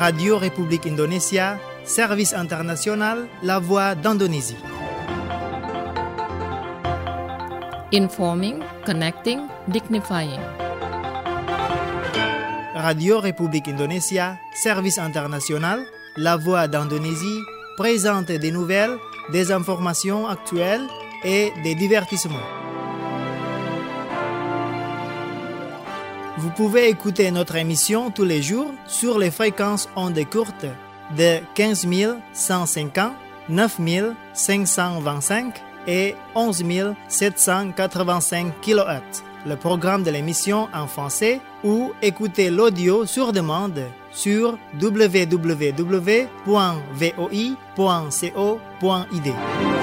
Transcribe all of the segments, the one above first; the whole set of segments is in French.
Radio République Indonésia, Service International, La Voix d'Indonésie. Informing, connecting, dignifying. Radio République Indonésia, Service International, La Voix d'Indonésie présente des nouvelles, des informations actuelles et des divertissements. Vous pouvez écouter notre émission tous les jours sur les fréquences ondes courtes de 15 150, 9 525 et 11 785 kHz. Le programme de l'émission en français ou écouter l'audio sur demande sur www.voi.co.id.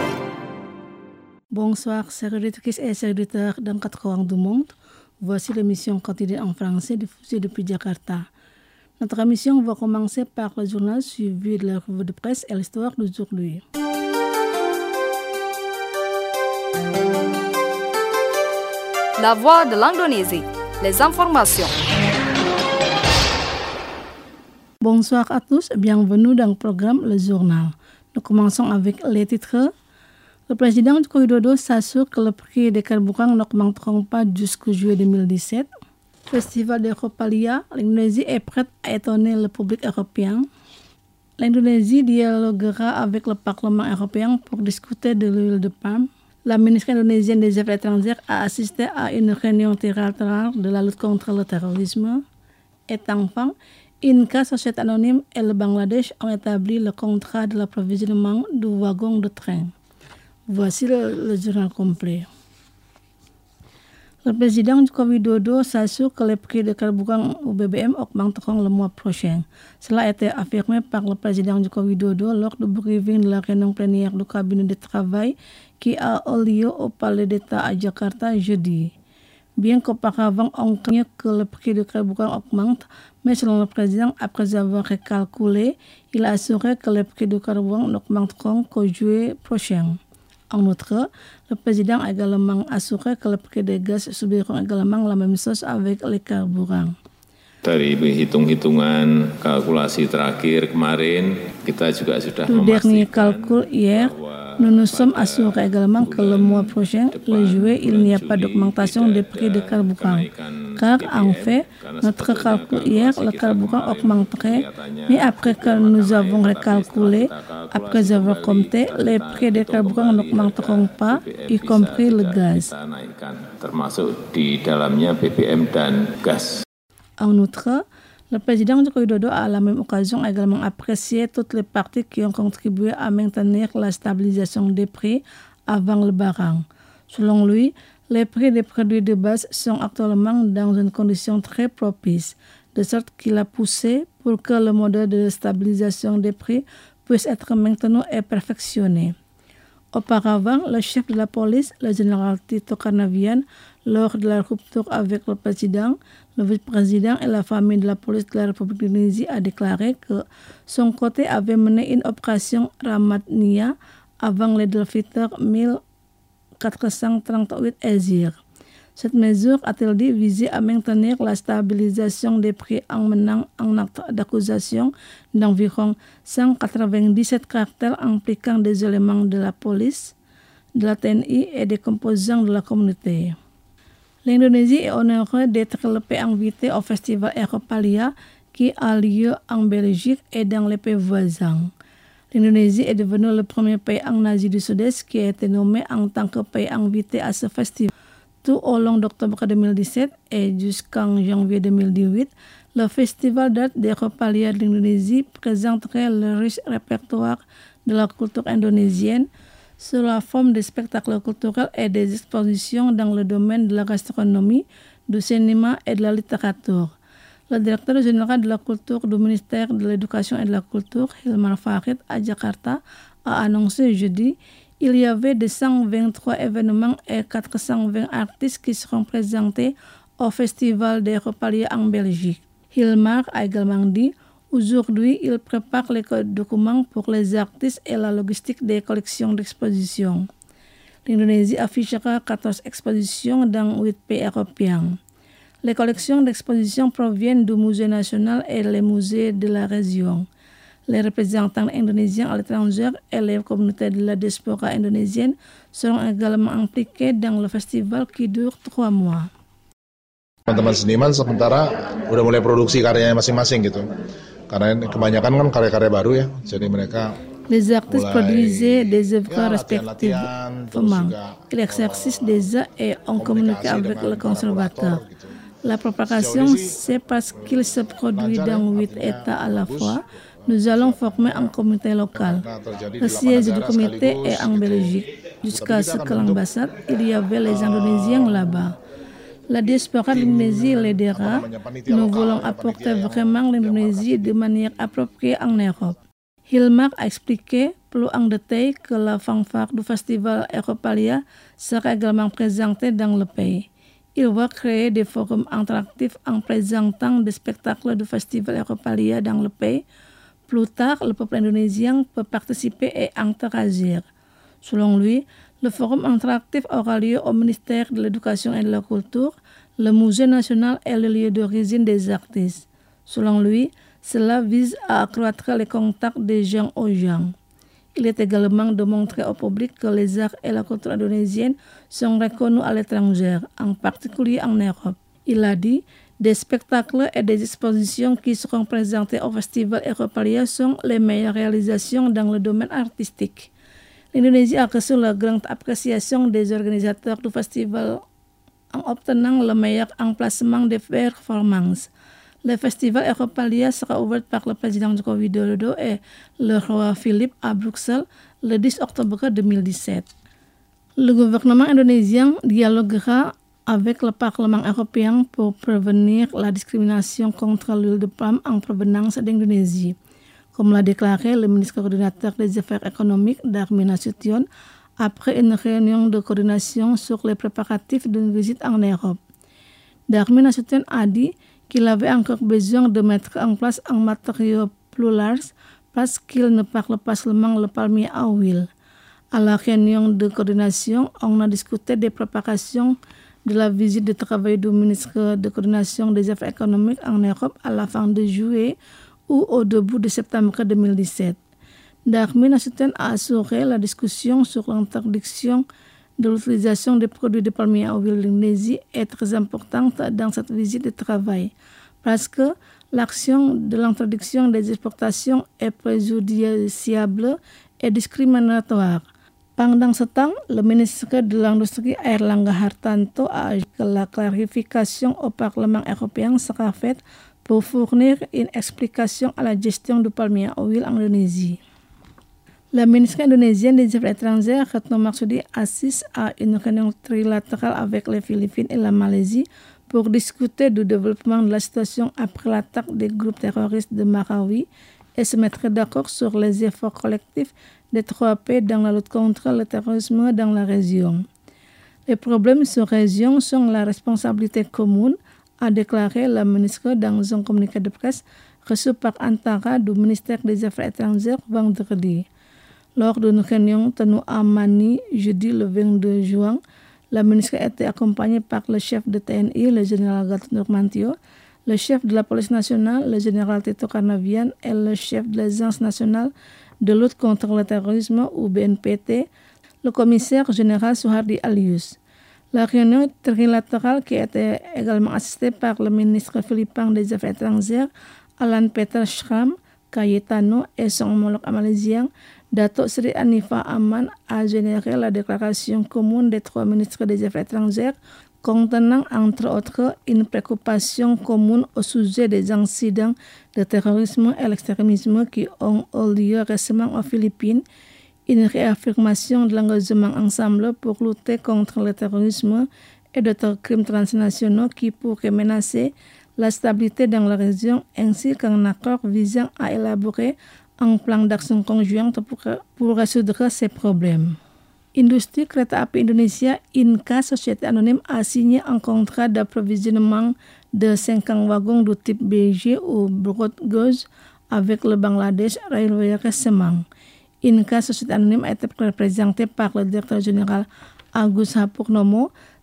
Bonsoir, chers auditrices et chers auditeurs dans quatre coins du monde. Voici l'émission quotidienne en français diffusée depuis Jakarta. Notre émission va commencer par le journal suivi de la revue de presse et l'histoire d'aujourd'hui. La Voix de l'Indonésie, les informations. Bonsoir à tous, bienvenue dans le programme Le Journal. Nous commençons avec les titres. Le président Joko Widodo s'assure que le prix des carburants n'augmenteront pas jusqu'au juillet 2017. Festival d'Europalia, l'Indonésie est prête à étonner le public européen. L'Indonésie dialoguera avec le Parlement européen pour discuter de l'huile de palme. La ministre indonésienne des Affaires étrangères a assisté à une réunion trilatérale de la lutte contre le terrorisme. Et enfin, Inka, Société Anonyme et le Bangladesh ont établi le contrat de l'approvisionnement du wagon de train. Voici le journal complet. Le président Joko Widodo s'assure que les prix de carburant au BBM augmenteront le mois prochain. Cela a été affirmé par le président Joko Widodo lors du briefing de la réunion plénière du cabinet de travail qui a eu lieu au Palais d'État à Jakarta jeudi. Bien qu'auparavant on craignait que le prix du carburant augmente, mais selon le président, après avoir recalculé, il a assuré que les prix du carburant n'augmenteront qu'au juillet prochain. En outre, le président a également assuré que les prix des gaz subiront également la même chose avec les carburants. Dari hitung-hitungan kalkulasi terakhir kemarin, kita juga sudah Le dernier calcul hier, nous nous sommes assurés également que le mois prochain, le juillet, il n'y a pas d'augmentation des prix de carburant. Car en fait, notre calcul hier, le carburant augmenterait, mais après que nous avons recalculé, après avoir compté, les prix des carburants n'augmenteront pas, y compris le gaz. Termasuk di dalamnya BBM dan gas. En outre, le président Joko Widodo a à la même occasion également apprécié toutes les parties qui ont contribué à maintenir la stabilisation des prix avant le barrage. Selon lui, les prix des produits de base sont actuellement dans une condition très propice, de sorte qu'il a poussé pour que le modèle de stabilisation des prix puisse être maintenu et perfectionné. Auparavant, le chef de la police, le général Tito Karnavian, lors de la rupture avec le président, le vice-président et la famille de la police de la République d'Indonésie a déclaré que son côté avait mené une opération Ramadnia avant le Fitr 1438 Hijriah. Cette mesure, a-t-il dit, visait à maintenir la stabilisation des prix en menant un acte d'accusation d'environ 197 cartels impliquant des éléments de la police, de la TNI et des composants de la communauté. L'Indonésie est honorée d'être le pays invité au festival Europalia qui a lieu en Belgique et dans les pays voisins. L'Indonésie est devenue le premier pays en Asie du Sud-Est qui a été nommé en tant que pays invité à ce festival. Tout au long d'octobre 2017 et jusqu'en janvier 2018, le festival d'art d'Europalia de l'Indonésie présenterait le riche répertoire de la culture indonésienne sous la forme de spectacles culturels et des expositions dans le domaine de la gastronomie, du cinéma et de la littérature. Le directeur général de la culture du ministère de l'Éducation et de la Culture, Hilmar Farid, à Jakarta, a annoncé jeudi il y avait 223 événements et 420 artistes qui seront présentés au Festival d'Europalia en Belgique. Hilmar a également dit aujourd'hui, il prépare les documents pour les artistes et la logistique des collections d'exposition. L'Indonésie affichera 14 expositions dans 8 pays européens. Les collections d'exposition proviennent du Musée national et les musées de la région. Les représentants indonésiens à l'étranger et les communautés de la diaspora indonésienne seront également impliqués dans le festival qui dure 3 mois. Teman-teman seniman sementara udah mulai produksi karyanya masing-masing gitu. Karena kebanyakan kan karya-karya baru ya. Jadi mereka les artistes produisaient des œuvres respectivement. Ils exercent déjà et ont communiqué avec le conservateur. La propagation, c'est parce qu'il se produit dans 8 États à la fois. Nous allons former un comité local. Le siège du comité est en Belgique. Jusqu'à ce que l'ambassade, il y avait les Indonésiens là-bas. La diaspora de l'Indonésie l'aidera. Nous voulons apporter vraiment l'Indonésie de manière appropriée en Europe. Hilmar a expliqué plus en détail que la fanfare du festival Europalia sera également présentée dans le pays. Il va créer des forums interactifs en présentant des spectacles du festival Europalia dans le pays. Plus tard, le peuple indonésien peut participer et interagir. Selon lui, le forum interactif aura lieu au ministère de l'Éducation et de la Culture. Le musée national est le lieu d'origine des artistes. Selon lui, cela vise à accroître les contacts des gens aux gens. Il est également de montrer au public que les arts et la culture indonésienne sont reconnus à l'étranger, en particulier en Europe. Il a dit, des spectacles et des expositions qui seront présentés au Festival Europalia sont les meilleures réalisations dans le domaine artistique. L'Indonésie a reçu la grande appréciation des organisateurs du festival en obtenant le meilleur emplacement des performances. Le festival Europalia sera ouvert par le président Joko Widodo et le roi Philippe à Bruxelles le 10 octobre 2017. Le gouvernement indonésien dialoguera avec le Parlement européen pour prévenir la discrimination contre l'huile de palme en provenance d'Indonésie. Comme l'a déclaré le ministre coordinateur des Affaires économiques Darmin Nasution après une réunion de coordination sur les préparatifs d'une visite en Europe. Darmin Nasution a dit qu'il avait encore besoin de mettre en place un matériau plus large parce qu'il ne parle pas seulement le palmier à huile. À la réunion de coordination, on a discuté des préparations de la visite de travail du ministre de coordination des Affaires économiques en Europe à la fin de juillet ou au début de septembre 2017. Darmin Nasution a assuré la discussion sur l'interdiction de l'utilisation des produits de palmier à huile d'Indonésie est très importante dans cette visite de travail parce que l'action de l'interdiction des exportations est préjudiciable et discriminatoire. Pendant ce temps, le ministre de l'Industrie Airlangga Hartarto a ajouté que la clarification au Parlement européen sera faite pour fournir une explication à la gestion du palmier à huile en Indonésie. La ministre indonésienne des Affaires étrangères, Retno Marsudi, assiste à une réunion trilatérale avec les Philippines et la Malaisie pour discuter du développement de la situation après l'attaque des groupes terroristes de Marawi et se mettre d'accord sur les efforts collectifs des 3 pays dans la lutte contre le terrorisme dans la région. Les problèmes sur la région sont la responsabilité commune, a déclaré la ministre dans un communiqué de presse reçu par Antara du ministère des Affaires étrangères vendredi. Lors d'une réunion tenue à Manille jeudi le 22 juin, la ministre a été accompagnée par le chef de TNI, le général Gatot Nurmantio, le chef de la police nationale, le général Tito Karnavian, et le chef de l'Agence nationale de lutte contre le terrorisme ou BNPT, le commissaire général Suhardi Alius. La réunion trilatérale qui a été également assistée par le ministre philippin des Affaires étrangères, Alan Peter Schramm Cayetano, et son homologue malaisien, Dato Sri Anifa Aman, a généré la déclaration commune des 3 ministres des Affaires étrangères contenant entre autres une préoccupation commune au sujet des incidents de terrorisme et l'extrémisme qui ont eu lieu récemment aux Philippines, une réaffirmation de l'engagement ensemble pour lutter contre le terrorisme et d'autres crimes transnationaux qui pourraient menacer la stabilité dans la région, ainsi qu'un accord visant à élaborer un plan d'action conjoint pour résoudre ces problèmes. Industrie Kereta Api Indonesia Inka Société Anonyme a signé un contrat d'approvisionnement de 50 wagons du type BG ou broad gauge avec le Bangladesh Railway récemment. Inka Société Anonyme a été représentée par le directeur général Agus Hapurnomo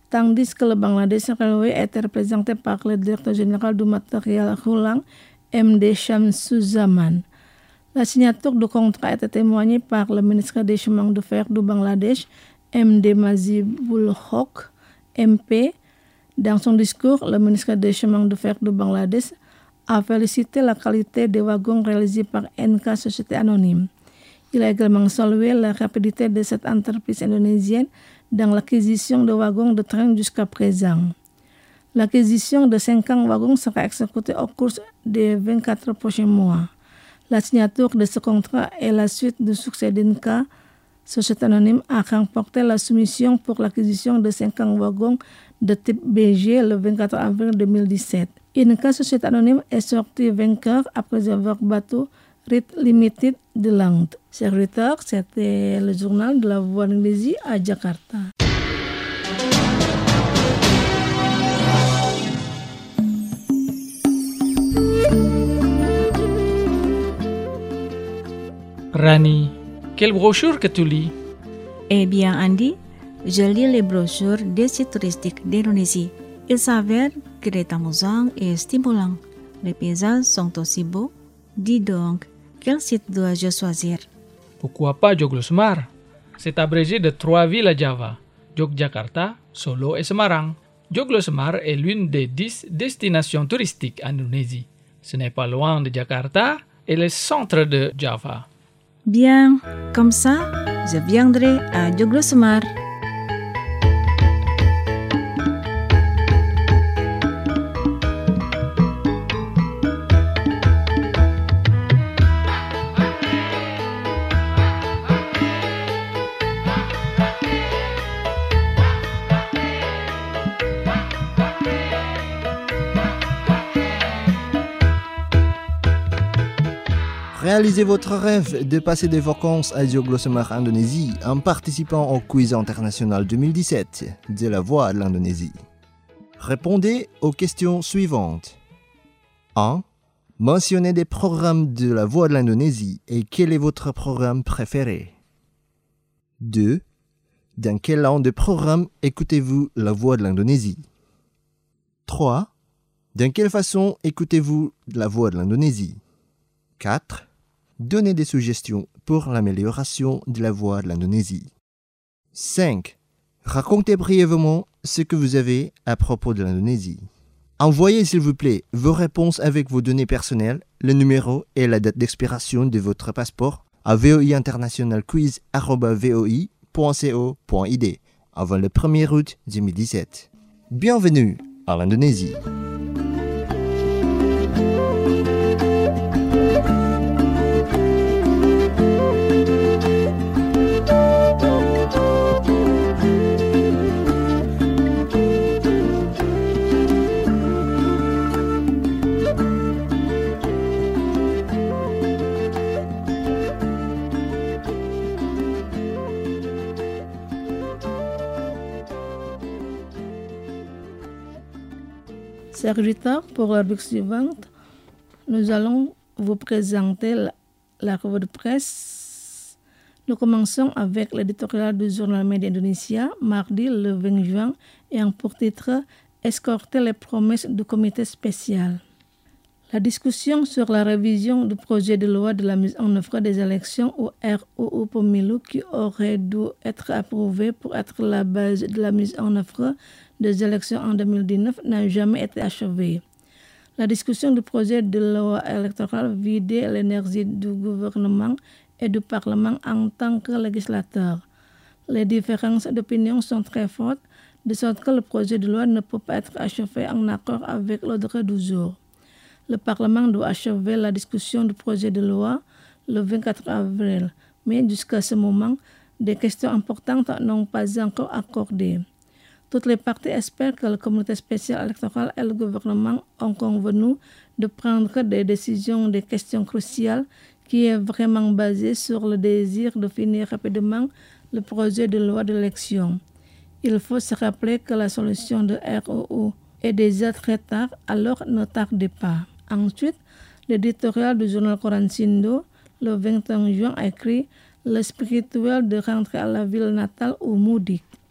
tandis que le Bangladesh Railway était représenté par le directeur général du matériel roulant, MD Shamsuzzaman. La signature du contrat a été témoignée par le ministre des Chemins de fer du Bangladesh, MD Mazibul Haq, MP. Dans son discours, le ministre des Chemins de fer du Bangladesh a félicité la qualité des wagons réalisés par NK Société Anonyme. Il a également salué la rapidité de cette entreprise indonésienne dans l'acquisition de wagons de train jusqu'à présent. L'acquisition de 50 wagons sera exécutée au cours des 24 prochains mois. La signature de ce contrat est la suite du succès d'Inca. Société Anonyme a remporté la soumission pour l'acquisition de 50 wagons de type BG le 24 avril 2017. Inca Société Anonyme est sorti vainqueur après avoir battu RIT Limited de Langue. Serviteur, c'était le journal de la Voix de l'Indonésie à Jakarta. Rani, quelle brochure que tu lis? Eh bien, Andy, je lis les brochures des sites touristiques d'Indonésie. Il s'avère que c'est amusant et stimulant. Les paysages sont aussi beaux. Dis donc, quel site dois-je choisir? Pourquoi pas Joglosemar? C'est abrégé de 3 villes à Java, Yogyakarta, Solo et Semarang. Joglosemar est l'une des 10 destinations touristiques en Indonésie. Ce n'est pas loin de Jakarta et le centre de Java. Bien, comme ça, je viendrai à Joglosemar. Réalisez votre rêve de passer des vacances à Joglosemar, Indonésie, en participant au quiz international 2017 de la Voix de l'Indonésie. Répondez aux questions suivantes. 1. Mentionnez des programmes de la Voix de l'Indonésie et quel est votre programme préféré. 2. Dans quel an de programme écoutez-vous la Voix de l'Indonésie. 3. Dans quelle façon écoutez-vous la Voix de l'Indonésie. 4. Donnez des suggestions pour l'amélioration de la voix de l'Indonésie. 5. Racontez brièvement ce que vous avez à propos de l'Indonésie. Envoyez s'il vous plaît vos réponses avec vos données personnelles, le numéro et la date d'expiration de votre passeport à vointernationalquiz@voi.co.id avant le 1er août 2017. Bienvenue à l'Indonésie. Serviteur, pour la rubrique suivante, nous allons vous présenter la revue de presse. Nous commençons avec l'éditorial du journal Média Indonesia, mardi le 20 juin, et en pour titre « Escorter les promesses du comité spécial ». La discussion sur la révision du projet de loi de la mise en œuvre des élections au RUU Pemilu qui aurait dû être approuvé pour être la base de la mise en œuvre des élections en 2019 n'a jamais été achevée. La discussion du projet de loi électorale vidait l'énergie du gouvernement et du Parlement en tant que législateur. Les différences d'opinion sont très fortes, de sorte que le projet de loi ne peut pas être achevé en accord avec l'ordre du jour. Le Parlement doit achever la discussion du projet de loi le 24 avril, mais jusqu'à ce moment, des questions importantes n'ont pas encore accordé. Toutes les parties espèrent que le comité spécial électoral et le gouvernement ont convenu de prendre des décisions des questions cruciales qui est vraiment basée sur le désir de finir rapidement le projet de loi d'élection. Il faut se rappeler que la solution de RUU est déjà très tard, alors ne tardez pas. Ensuite, l'éditorial du journal Koran Sindo, le 21 juin, a écrit « Le spirituel de rentrer à la ville natale ou mudik ».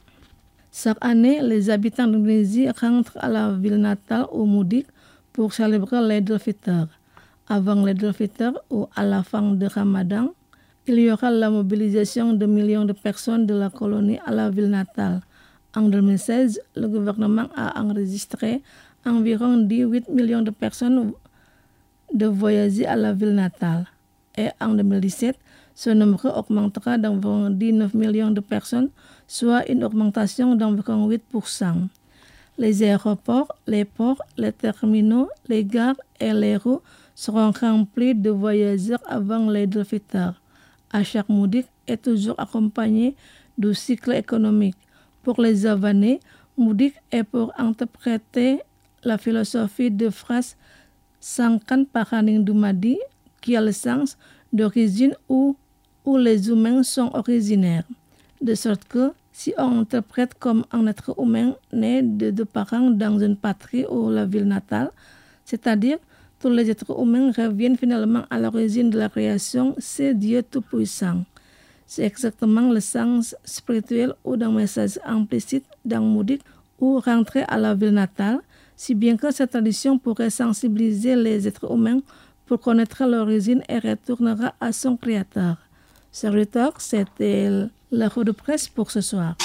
Chaque année, les habitants d'Indonésie rentrent à la ville natale ou Mudik pour célébrer l'Eid al-Fitr. Avant l'Eid al-Fitr ou à la fin de Ramadan, il y aura la mobilisation de millions de personnes de la colonie à la ville natale. En 2016, le gouvernement a enregistré environ 18 millions de personnes de voyager à la ville natale. Et en 2017, ce nombre augmentera d'environ 19 millions de personnes, soit une augmentation d'environ 8%. Les aéroports, les ports, les terminaux, les gares et les rues seront remplis de voyageurs avant l'Eid al-Fitr. Achak Mudik est toujours accompagné du cycle économique. Pour les Havanais, Mudik est pour interpréter la philosophie de phrase Sangkan Pakaning Dumadi, qui a le sens d'origine où les humains sont originaires. De sorte que, si on interprète comme un être humain né de deux parents dans une patrie ou la ville natale, c'est-à-dire tous les êtres humains reviennent finalement à l'origine de la création, c'est Dieu Tout-Puissant. C'est exactement le sens spirituel ou d'un message implicite dans Mudik ou rentrer à la ville natale, si bien que cette tradition pourrait sensibiliser les êtres humains pour connaître l'origine et retournera à son créateur. Serviteur, c'était la revue de presse pour ce soir.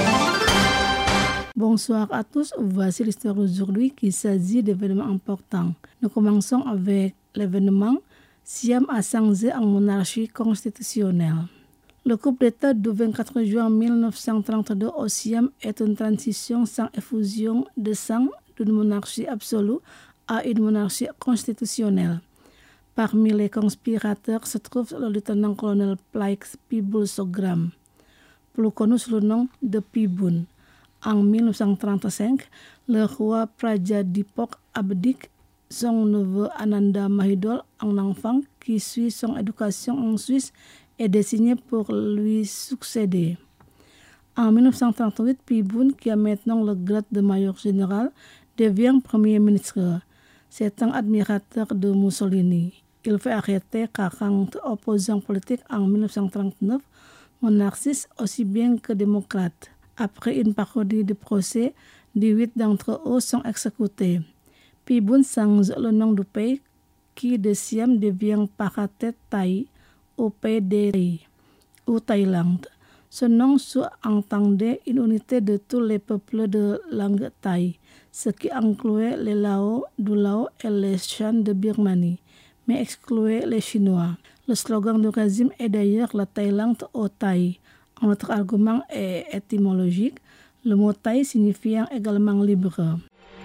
Bonsoir à tous, voici l'histoire d'aujourd'hui qui s'agit d'événements importants. Nous commençons avec l'événement Siam a changé en monarchie constitutionnelle. Le coup d'État du 24 juin 1932 au Siam est une transition sans effusion de sang d'une monarchie absolue à une monarchie constitutionnelle. Parmi les conspirateurs se trouve le lieutenant-colonel Plaik Pibul Sogram, plus connu sous le nom de Pibun. En 1935, le roi Prajadipok abdique. Son neveu Ananda Mahidol, un enfant qui suit son éducation en Suisse, est désigné pour lui succéder. En 1938, Pibun, qui a maintenant le grade de major général, devient Premier ministre. C'est un admirateur de Mussolini. Il fait arrêter 40 opposants politiques en 1939, monarchistes aussi bien que démocrates. Après une parodie de procès, 18 d'entre eux sont exécutés. Pibun change le nom du pays qui de Siam devient Paratet Thai au pays des Thai ou Thaïlande. Ce nom sous-entendait une unité de tous les peuples de langue thaï, ce qui incluait les Lao, du Lao et les Shan de Birmanie, mais excluait les Chinois. Le slogan du régime est d'ailleurs la Thaïlande au Thaï. Un autre argument est étymologique, le mot Thaï signifiant également libre.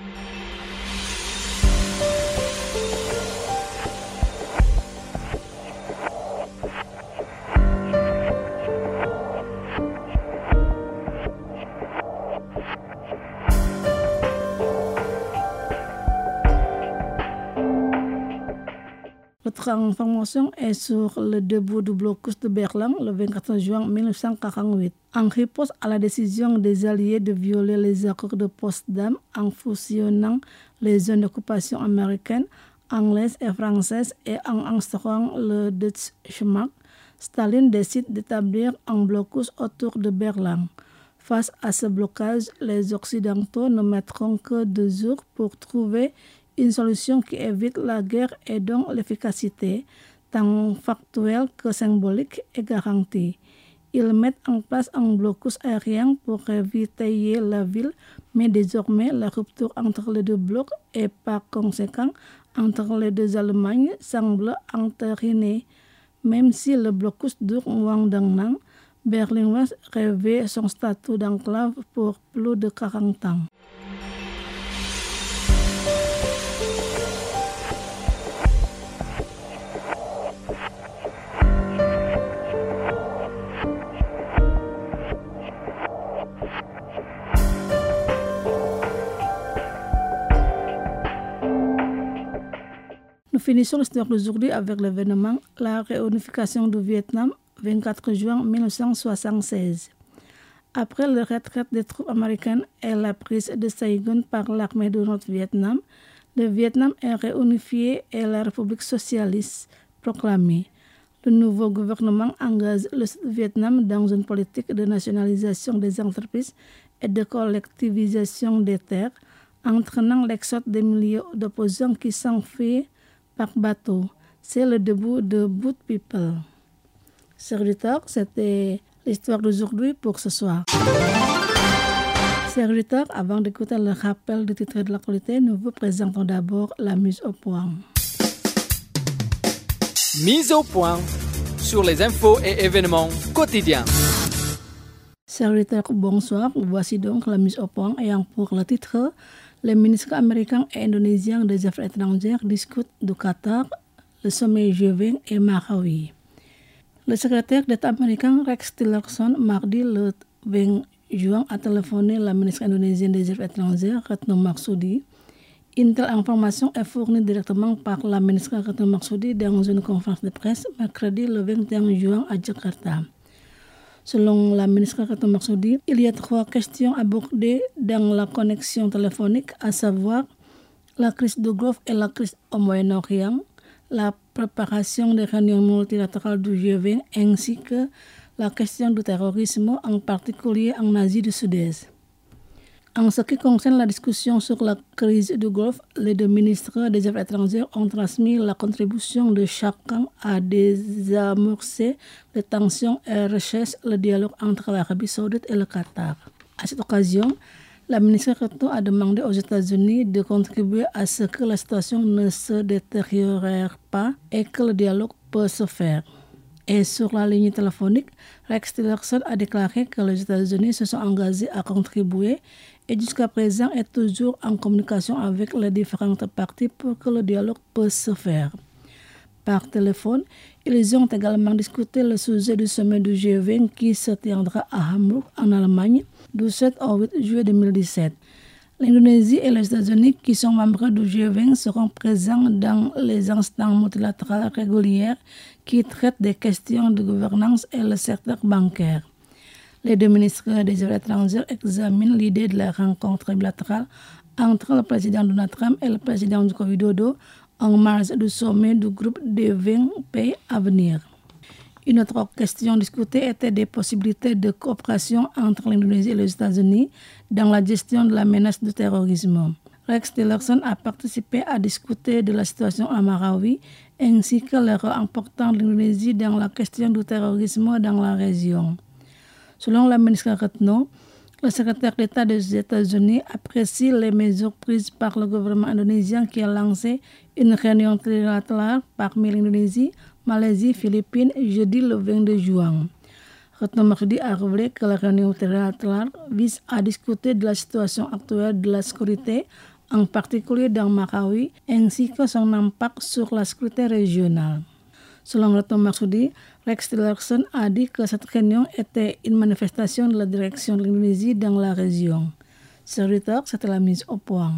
Notre information est sur le début du blocus de Berlin le 24 juin 1948. En réponse à la décision des Alliés de violer les accords de Potsdam en fusionnant les zones d'occupation américaines, anglaises et françaises et en instaurant le Deutschmark, Staline décide d'établir un blocus autour de Berlin. Face à ce blocage, les Occidentaux ne mettront que 2 jours pour trouver une solution qui évite la guerre et dont l'efficacité, tant factuelle que symbolique, est garantie. Ils mettent en place un blocus aérien pour ravitailler la ville, mais désormais la rupture entre les deux blocs et par conséquent entre les deux Allemagnes semble entérinée. Même si le blocus dure moins d'un an, Berlin-Ouest revêt son statut d'enclave pour plus de 40 ans. Nous finissons l'histoire d'aujourd'hui avec l'événement la réunification du Vietnam, 24 juin 1976. Après la retraite des troupes américaines et la prise de Saigon par l'armée du Nord-Vietnam, le Vietnam est réunifié et la République socialiste proclamée. Le nouveau gouvernement engage le Vietnam dans une politique de nationalisation des entreprises et de collectivisation des terres, entraînant l'exode des milliers d'opposants qui s'enfuient par bateau. C'est le début de Boot People. Chers auditeurs, c'était l'histoire d'aujourd'hui pour ce soir. Chers auditeurs, avant d'écouter le rappel du titre de l'actualité, nous vous présentons d'abord la mise au point. Mise au point sur les infos et événements quotidiens. Chers auditeurs, bonsoir. Voici donc la mise au point ayant pour le titre les ministres américains et indonésiens des affaires étrangères discutent du Qatar, le sommet G20 et Marawi. Le secrétaire d'État américain Rex Tillerson, mardi le 20 juin, a téléphoné la ministre indonésienne des Affaires étrangères, Retno Marsudi. Une telle information est fournie directement par la ministre Retno Marsudi dans une conférence de presse mercredi le 21 juin à Jakarta. Selon la ministre Retno Marsudi, il y a 3 questions abordées dans la connexion téléphonique, à savoir la crise du Golfe et la crise au Moyen-Orient, la préparation des réunions multilatérales du G20 ainsi que la question du terrorisme, en particulier en Asie du Sud-Est. En ce qui concerne la discussion sur la crise du Golfe, les 2 ministres des Affaires étrangères ont transmis la contribution de chacun à désamorcer les tensions et rechercher le dialogue entre l'Arabie Saoudite et le Qatar. À cette occasion, la ministre Retno a demandé aux États-Unis de contribuer à ce que la situation ne se détériore pas et que le dialogue peut se faire. Et sur la ligne téléphonique, Rex Tillerson a déclaré que les États-Unis se sont engagés à contribuer et jusqu'à présent est toujours en communication avec les différentes parties pour que le dialogue puisse se faire. Par téléphone, ils ont également discuté le sujet du sommet du G20 qui se tiendra à Hambourg en Allemagne du 7 au 8 juillet 2017. L'Indonésie et les États-Unis, qui sont membres du G20, seront présents dans les instances multilatérales régulières qui traitent des questions de gouvernance et le secteur bancaire. Les 2 ministres des Affaires étrangères examinent l'idée de la rencontre bilatérale entre le président Donald Trump et le président Joko Widodo en marge du sommet du groupe des 20 pays à venir. Une autre question discutée était des possibilités de coopération entre l'Indonésie et les États-Unis dans la gestion de la menace du terrorisme. Rex Tillerson a participé à discuter de la situation à Marawi ainsi que le rôle important de l'Indonésie dans la question du terrorisme dans la région. Selon la ministre Retno, le secrétaire d'État des États-Unis apprécie les mesures prises par le gouvernement indonésien qui a lancé une réunion trilatérale parmi l'Indonésie, Malaisie, Philippines, jeudi le 22 juin. Retno Marsudi a révélé que la réunion trilatérale vise à discuter de la situation actuelle de la sécurité, en particulier dans Marawi, ainsi que son impact sur la sécurité régionale. Selon Retno Marsudi, Rex Tillerson a dit que cette réunion était une manifestation de la direction de l'Indonésie dans la région. Serviteur, c'était la mise au point.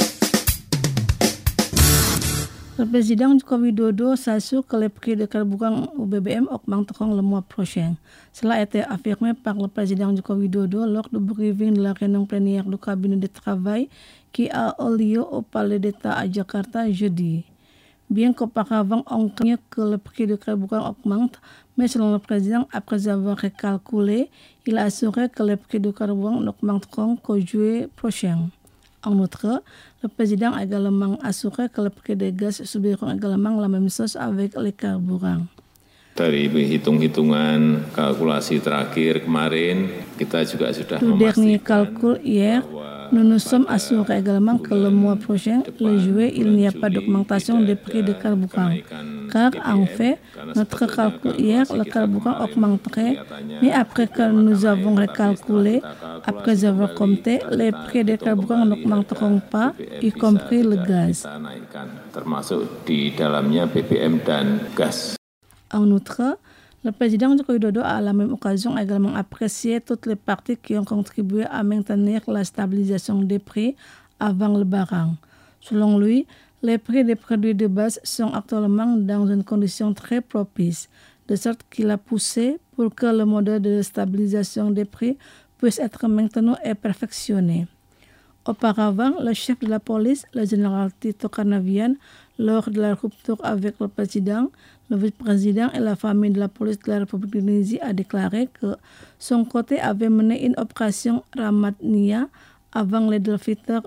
Le président Joko Widodo s'assure que les prix de carburant au BBM augmenteront le mois prochain. Cela a été affirmé par le président Joko Widodo lors du briefing de la réunion plénière du cabinet de travail qui a eu lieu au Palais d'État à Jakarta jeudi. Bien qu'auparavant on craignait que le prix du carburant augmente, mais selon le président, après avoir recalculé, il a assuré que les prix du carburant n'augmenteront qu'au juillet prochain. En outre, le président a également assuré que les prix des gaz subiront également la même chose avec les carburants. Dari hitung-hitungan kalkulasi terakhir kemarin, kita juga sudah memastikan. Le dernier calcul hier, nous nous sommes assurés également que le mois prochain, le juillet, il n'y a pas d'augmentation des prix de carburant. Car en fait, notre calcul hier, le carburant augmenterait, mais après que nous avons recalculé, après avoir compté, les prix des carburants n'augmenteront pas, y compris le gaz. Termasuk di dalamnya BBM dan gas. En outre, le président Joko Widodo a à la même occasion également apprécié toutes les parties qui ont contribué à maintenir la stabilisation des prix avant le barrage. Selon lui, les prix des produits de base sont actuellement dans une condition très propice, de sorte qu'il a poussé pour que le modèle de stabilisation des prix puisse être maintenu et perfectionné. Auparavant, le chef de la police, le général Tito Karnavian, Lors de la rupture avec le président, le vice-président et la famille de la police de la République d'Indonésie a déclaré que son côté avait mené une opération Ramadnia avant l'Eid al-Fitr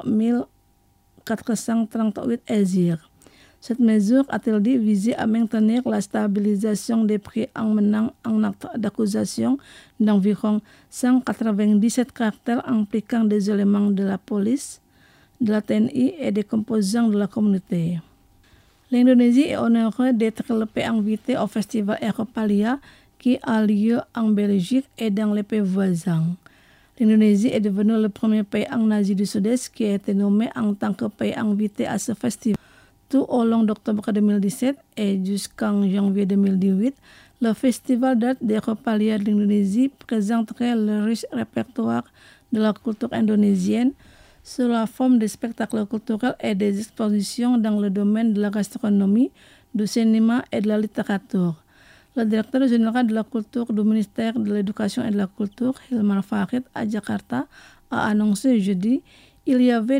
1438 Hijriah. Cette mesure, a-t-il dit, visait à maintenir la stabilisation des prix en menant un acte d'accusation d'environ 197 cartels impliquant des éléments de la police, de la TNI et des composants de la communauté. L'Indonésie est honorée d'être le pays invité au festival Europalia qui a lieu en Belgique et dans les pays voisins. L'Indonésie est devenue le premier pays en Asie du Sud-Est qui a été nommé en tant que pays invité à ce festival. Tout au long d'octobre 2017 et jusqu'en janvier 2018, le festival d'art d'Europalia de l'Indonésie présenterait le riche répertoire de la culture indonésienne sous la forme de spectacles culturels et des expositions dans le domaine de la gastronomie, du cinéma et de la littérature. Le directeur général de la culture du ministère de l'Éducation et de la Culture, Hilmar Farid, à Jakarta, a annoncé jeudi il y avait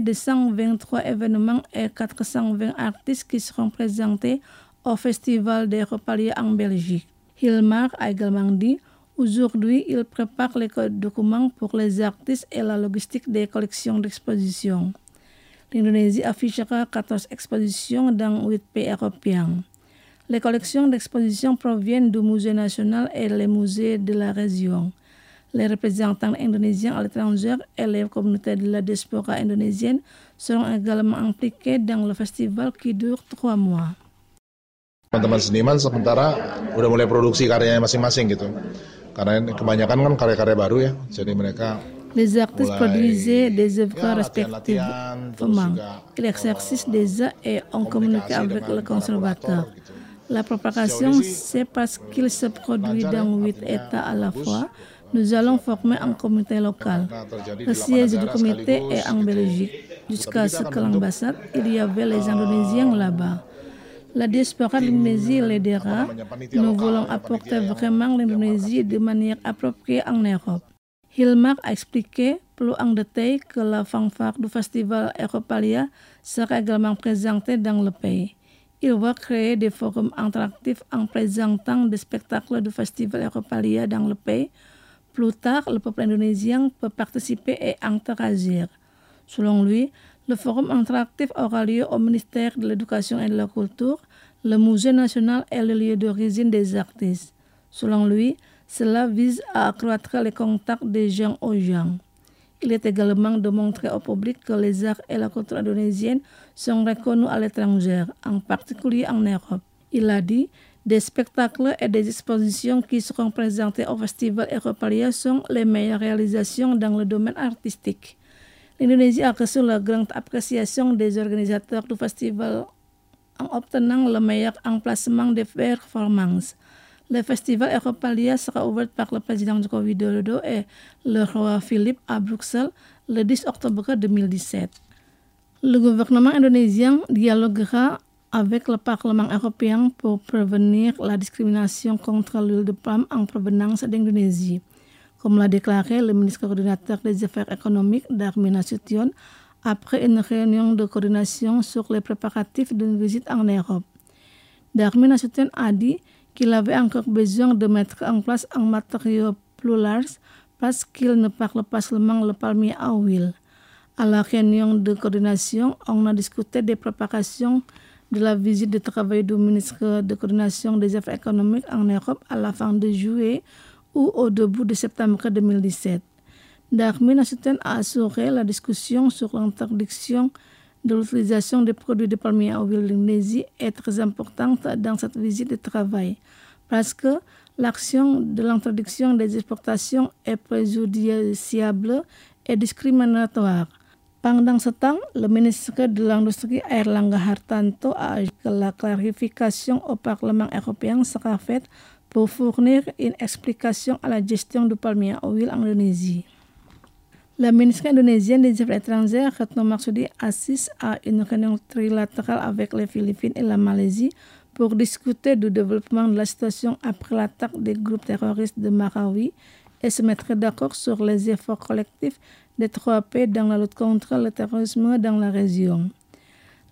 223 événements et 420 artistes qui seront présentés au Festival d'Europalia en Belgique. Hilmar a également dit aujourd'hui, il prépare les documents pour les artistes et la logistique des collections d'exposition. L'Indonésie affichera 14 expositions dans 8 pays européens. Les collections d'exposition proviennent du Musée national et les musées de la région. Les représentants indonésiens à l'étranger et les communautés de la diaspora indonésienne seront également impliqués dans le festival qui dure 3 mois. Teman-teman seniman sementara udah mulai produksi karyanya masing-masing gitu. Karena kebanyakan kan karya-karya baru ya. Jadi mereka les artistes produisaient des œuvres respectivement. Ils exercent déjà et ont communiqué avec le conservateur. La propagation, c'est parce qu'il se produit dans 8 États à la fois. Nous allons former un comité local. Le siège du comité est en Belgique. Jusqu'à ce que l'ambassade, il y avait les Indonésiens là-bas. La diaspora de l'Indonésie l'aidera. Nous voulons apporter vraiment l'Indonésie de manière appropriée en Europe. Hilmar a expliqué plus en détail que la fanfare du festival Europalia sera également présentée dans le pays. Il va créer des forums interactifs en présentant des spectacles du festival Europalia dans le pays. Plus tard, le peuple indonésien peut participer et interagir. Selon lui, le forum interactif aura lieu au ministère de l'Éducation et de la Culture. Le musée national est le lieu d'origine des artistes. Selon lui, cela vise à accroître les contacts des gens aux gens. Il est également de montrer au public que les arts et la culture indonésienne sont reconnus à l'étranger, en particulier en Europe. Il a dit, des spectacles et des expositions qui seront présentés au Festival Europalia sont les meilleures réalisations dans le domaine artistique. L'Indonésie a reçu la grande appréciation des organisateurs du festival en obtenant le meilleur emplacement des performances. Le festival Europalia sera ouvert par le président Joko Widodo et le roi Philippe à Bruxelles le 10 octobre 2017. Le gouvernement indonésien dialoguera avec le Parlement européen pour prévenir la discrimination contre l'huile de palme en provenance d'Indonésie. Comme l'a déclaré le ministre coordinateur des Affaires économiques Darmin Nasution après une réunion de coordination sur les préparatifs d'une visite en Europe. Darmin Nasution a dit qu'il avait encore besoin de mettre en place un matériau plus large parce qu'il ne parle pas seulement le palmier à huile. À la réunion de coordination, on a discuté des préparations de la visite de travail du ministre de coordination des affaires économiques en Europe à la fin de juillet ou au début de septembre 2017. Darmin Nasution a assuré la discussion sur l'interdiction de l'utilisation des produits de palmier à huile de l'Indonésie est très importante dans cette visite de travail parce que l'action de l'interdiction des exportations est préjudiciable et discriminatoire. Pendant ce temps, le ministre de l'Industrie Airlangga Hartarto a ajouté que la clarification au Parlement européen sera faite pour fournir une explication à la gestion du palmier à huile en Indonésie. La ministre indonésienne des Affaires étrangères, Retno Marsudi, assiste à une réunion trilatérale avec les Philippines et la Malaisie pour discuter du développement de la situation après l'attaque des groupes terroristes de Marawi et se mettre d'accord sur les efforts collectifs des 3 pays dans la lutte contre le terrorisme dans la région.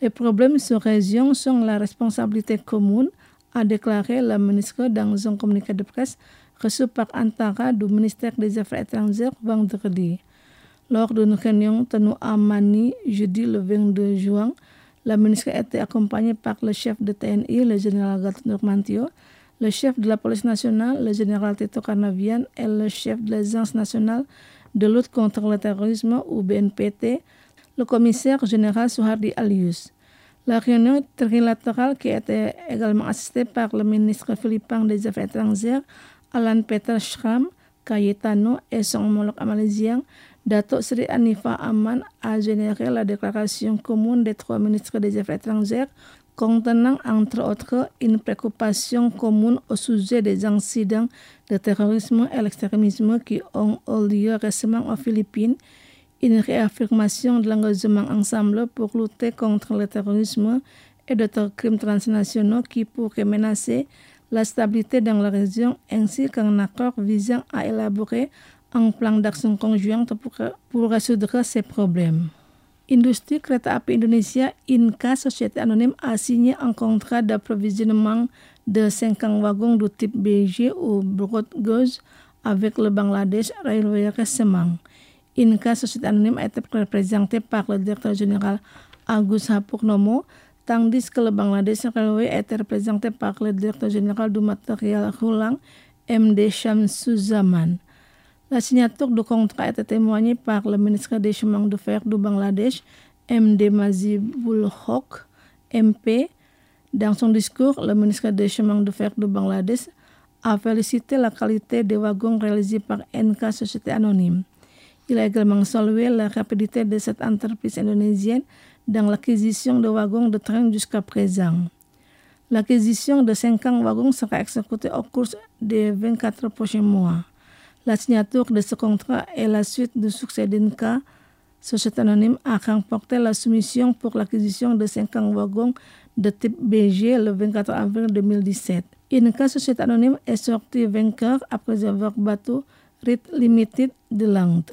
Les problèmes sur région sont la responsabilité commune, a déclaré la ministre dans un communiqué de presse reçu par Antara du ministère des Affaires étrangères vendredi. Lors d'une réunion tenue à Manille jeudi le 22 juin, la ministre était accompagnée par le chef de TNI, le général Gatot Nurmantio, le chef de la police nationale, le général Tito Karnavian, et le chef de l'Agence nationale de lutte contre le terrorisme ou BNPT, le commissaire général Suhardi Alius. La réunion trilatérale qui était également assistée par le ministre philippin des Affaires étrangères, Alan Peter Schramm Cayetano, et son homologue malaisien, Dato Sri Anifa Aman, a généré la déclaration commune des 3 ministres des Affaires étrangères contenant entre autres une préoccupation commune au sujet des incidents de terrorisme et l'extrémisme qui ont eu lieu récemment aux Philippines, une réaffirmation de l'engagement ensemble pour lutter contre le terrorisme et d'autres crimes transnationaux qui pourraient menacer la stabilité dans la région, ainsi qu'un accord visant à élaborer un plan d'action conjointe pour résoudre ces problèmes. Industrie Kereta Api Indonesia (INCA) Société Anonyme a signé un contrat d'approvisionnement de 50 wagons du type BG ou broad gauge avec le Bangladesh Railway récemment. INCA Société Anonyme a été représentée par le directeur général Agus Hapurnomo, tandis que le Bangladesh Railway a été représenté par le directeur général du matériel roulant MD Shamsuzaman. La signature du contrat a été témoignée par le ministre des Chemins de fer du Bangladesh, MD Mazibul Haq, MP. Dans son discours, le ministre des Chemins de fer du Bangladesh a félicité la qualité des wagons réalisés par NK Société Anonyme. Il a également salué la rapidité de cette entreprise indonésienne dans l'acquisition de wagons de train jusqu'à présent. L'acquisition de 50 wagons sera exécutée au cours des 24 prochains mois. La signature de ce contrat est la suite du succès d'INCA. Société Anonyme a remporté la soumission pour l'acquisition de 50 wagons de type BG le 24 avril 2017. INCA Société Anonyme est sorti vainqueur après avoir battu RIT Limited de l'Inde.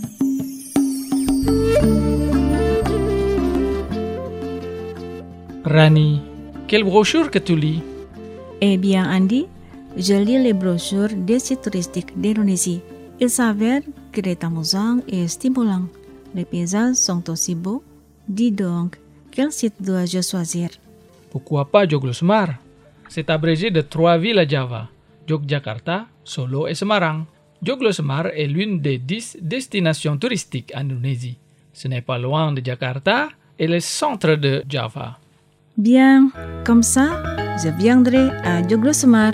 Rani, quelle brochure que tu lis? Eh bien, Andy, je lis les brochures des sites touristiques d'Indonésie. Il s'avère que c'est amusant et stimulant. Les paysages sont aussi beaux. Dis donc, quel site dois-je choisir? Pourquoi pas Joglosemar? C'est abrégé de 3 villes à Java, Yogyakarta, Solo et Semarang. Joglosemar est l'une des 10 destinations touristiques en Indonésie. Ce n'est pas loin de Jakarta et le centre de Java. Bien, comme ça, je viendrai à Joglosemar.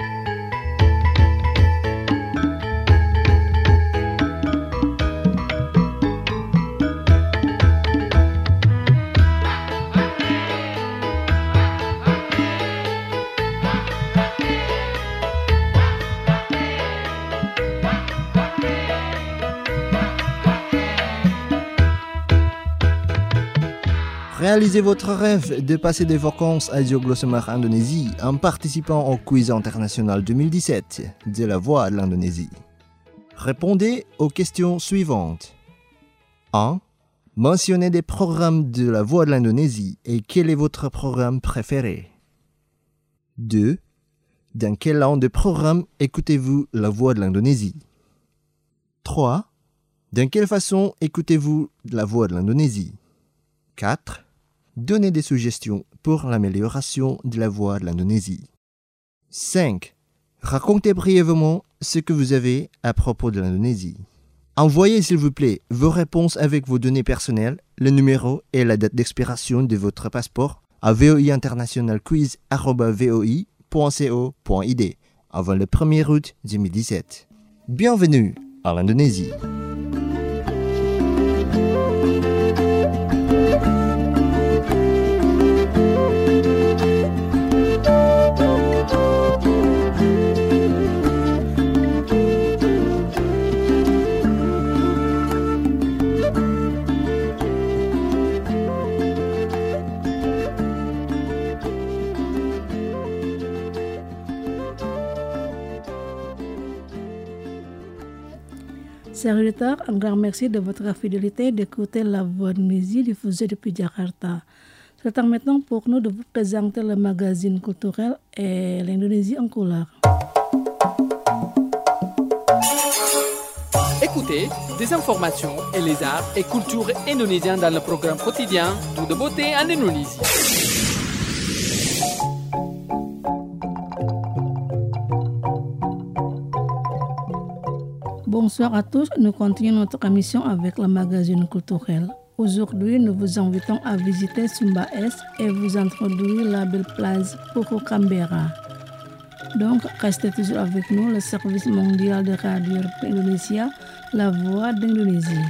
Réalisez votre rêve de passer des vacances à Joglosemar, Indonésie, en participant au quiz international 2017 de la Voix de l'Indonésie. Répondez aux questions suivantes. 1. Mentionnez des programmes de la Voix de l'Indonésie et quel est votre programme préféré. 2. Dans quel genre de programme écoutez-vous la Voix de l'Indonésie. 3. Dans quelle façon écoutez-vous la Voix de l'Indonésie. 4. Donnez des suggestions pour l'amélioration de la voix de l'Indonésie. 5. Racontez brièvement ce que vous avez à propos de l'Indonésie. Envoyez s'il vous plaît vos réponses avec vos données personnelles, le numéro et la date d'expiration de votre passeport à voiinternationalquiz@voi.co.id avant le 1er août 2017. Bienvenue à l'Indonésie. Chers auditeurs, un grand merci de votre fidélité d'écouter la Voix de l'Indonésie diffusée depuis Jakarta. C'est maintenant pour nous de vous présenter le magazine culturel et l'Indonésie en couleur. Écoutez des informations et les arts et cultures indonésiens dans le programme quotidien Tout de beauté en Indonésie. Bonsoir à tous, nous continuons notre émission avec le magazine culturel. Aujourd'hui, nous vous invitons à visiter Sumba Est et vous introduire la belle place Pulau Canberra. Donc, restez toujours avec nous, le service mondial de radio Indonésia, la voix d'Indonésie.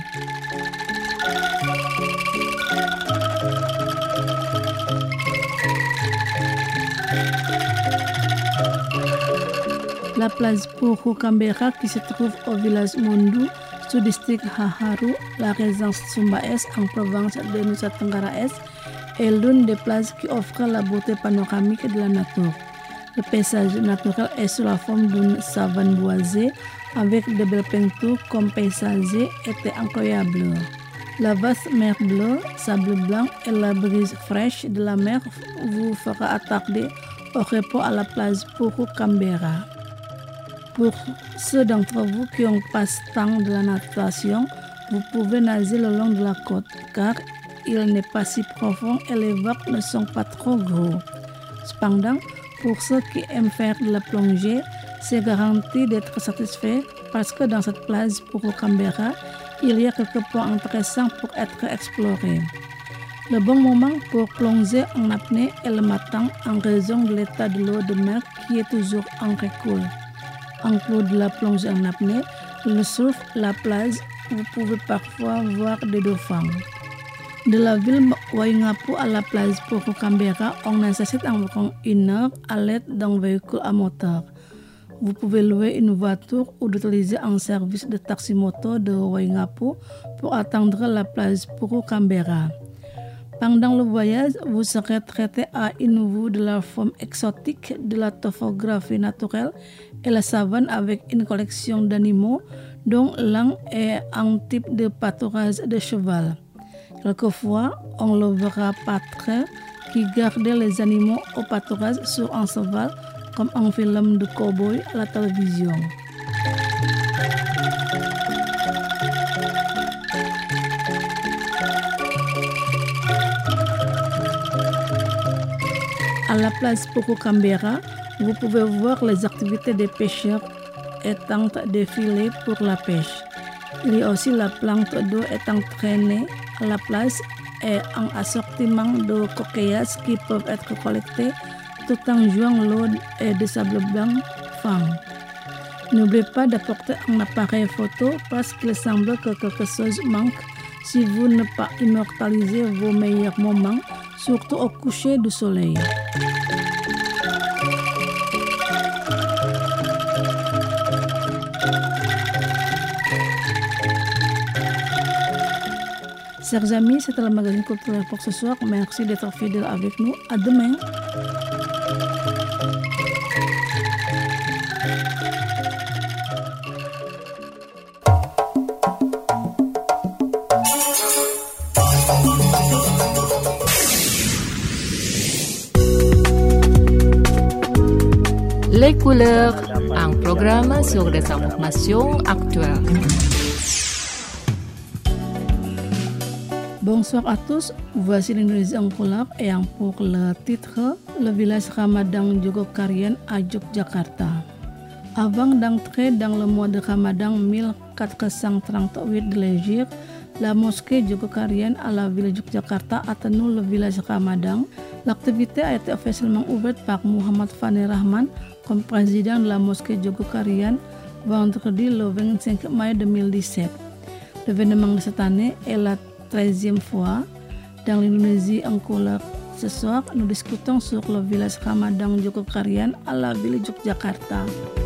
La place Pulau Canberra qui se trouve au village Mundu, sous-district Haharu, la résidence Sumba Est en province de Nusa Tenggara Est, est l'une des places qui offre la beauté panoramique de la nature. Le paysage naturel est sous la forme d'une savane boisée avec de belles peintures comme paysager était incroyable. La vaste mer bleue, sable blanc et la brise fraîche de la mer vous fera attarder au repos à la place Pulau Canberra. Pour ceux d'entre vous qui ont passe-temps de la natation, vous pouvez nager le long de la côte car il n'est pas si profond et les vagues ne sont pas trop gros. Cependant, pour ceux qui aiment faire de la plongée, c'est garanti d'être satisfait parce que dans cette place Pulau Canberra, il y a quelques points intéressants pour être explorés. Le bon moment pour plonger en apnée est le matin en raison de l'état de l'eau de mer qui est toujours en recul. En plus de la plongée en apnée, le surf, la plage, vous pouvez parfois voir des dauphins. De la ville Waingapu à la plage Pulau Canberra, on nécessite environ 1 heure à l'aide d'un véhicule à moteur. Vous pouvez louer une voiture ou utiliser un service de taxi-moto de Waingapu pour atteindre la plage Pulau Canberra. Pendant le voyage, vous serez traité à une vue de la forme exotique de la topographie naturelle et la savane avec une collection d'animaux dont l'un est un type de pâturage de cheval. Quelquefois, on le verra pâtre qui gardait les animaux au pâturage sur un cheval comme un film de cow-boy à la télévision. À la place Pulau Canberra, vous pouvez voir les activités des pêcheurs et tentes de filets pour la pêche. Il y a aussi la plante d'eau étant traînée à la place et un assortiment de coquillages qui peuvent être collectés tout en jouant l'eau et de sable blanc fin. N'oubliez pas d'apporter un appareil photo parce qu'il semble que quelque chose manque si vous ne pas immortaliser vos meilleurs moments, surtout au coucher du soleil. Chers amis, c'était le magazine culturel pour ce soir. Merci d'être fidèles avec nous. À demain. Les couleurs, un programme sur les informations actuelles. Bonsoir à tous, voici l'Indonésie en couleur et pour le titre, le village Ramadan Jogokarian à Yogyakarta. Avant d'entrer dans le mois de Ramadan 1438 de l'Hégire, la mosquée Jogokarian à la ville de Yogyakarta a tenu le village Ramadan. L'activité a été officiellement ouverte par Muhammad Fani Rahman comme président de la mosquée Jogokarian vendredi le 25 mai 2017. L'événement de cette année est la 13e fois dans l'Indonésie en couleur. Ce soir, nous discutons sur le village Ramadan Jogokarian à la ville de Yogyakarta.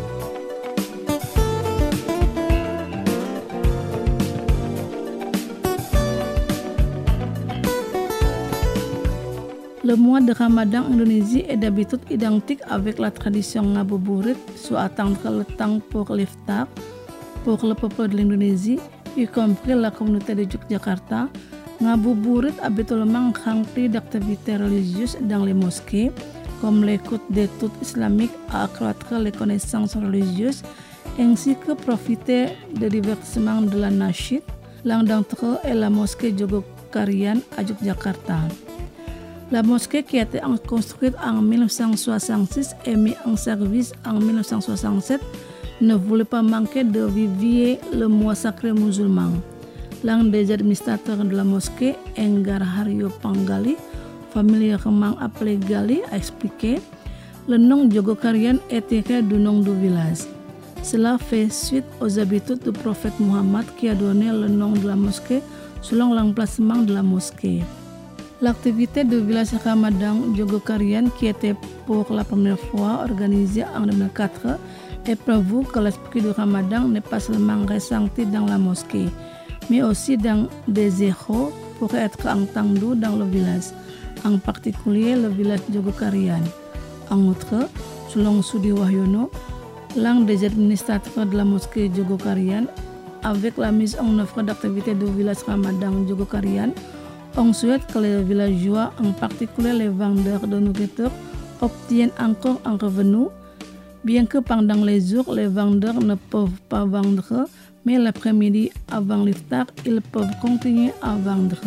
Le mois de Ramadan en Indonésie est d'habitude identique avec la tradition ngabuburit, soit attendre le temps pour l'iftar. Pour le peuple de l'Indonésie, y compris la communauté de Yogyakarta, Ngabuburit habituellement rempli d'activités religieuses dans les mosquées, comme l'écoute d'études islamiques à accroître les connaissances religieuses, ainsi que profiter des divertissements de la Nashid. L'un d'entre eux est la mosquée Jogokarian à Yogyakarta. La mosquée, qui a été construite en 1966 et mise en service en 1967, ne voulait pas manquer de vivier le mois sacré musulman. L'un des administrateurs de la mosquée, Enggar Haryo Panggali, familièrement appelé Gali, a expliqué: le nom Jogokarian est tiré du nom du village. Cela fait suite aux habitudes du prophète Muhammad qui a donné le nom de la mosquée selon l'emplacement de la mosquée. L'activité du village Ramadan Jogokarian, qui était pour la première fois organisée en 2004, est prévu que l'esprit du Ramadan n'est pas seulement ressenti dans la mosquée, mais aussi dans des échos pour être entendu dans le village, en particulier le village Jogokarian. En outre, selon Sudi Wahyono, l'un des administrateurs de la mosquée Jogokarian, avec la mise en œuvre d'activités du village Ramadan Jogokarian, on souhaite que les villageois, en particulier les vendeurs de nourriture, obtiennent encore un revenu, bien que pendant les jours, les vendeurs ne peuvent pas vendre, mais l'après-midi, avant l'iftar, ils peuvent continuer à vendre.